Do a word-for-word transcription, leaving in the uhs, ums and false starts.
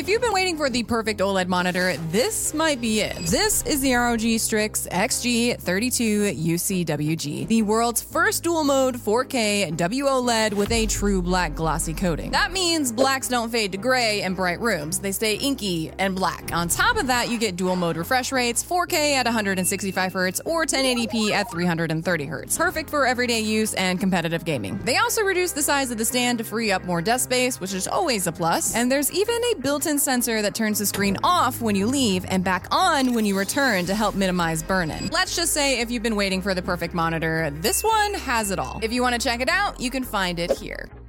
If you've been waiting for the perfect OLED monitor, this might be it. This is the R O G Strix X G thirty-two U C W G, the world's first dual-mode four K W OLED with a true black glossy coating. That means blacks don't fade to gray in bright rooms. They stay inky and black. On top of that, you get dual-mode refresh rates, four K at one hundred sixty-five hertz or ten eighty p at three hundred thirty hertz. Perfect for everyday use and competitive gaming. They also reduced the size of the stand to free up more desk space, which is always a plus. And there's even a built-in sensor that turns the screen off when you leave and back on when you return to help minimize burn-in. Let's just say if you've been waiting for the perfect monitor, this one has it all. If you want to check it out, you can find it here.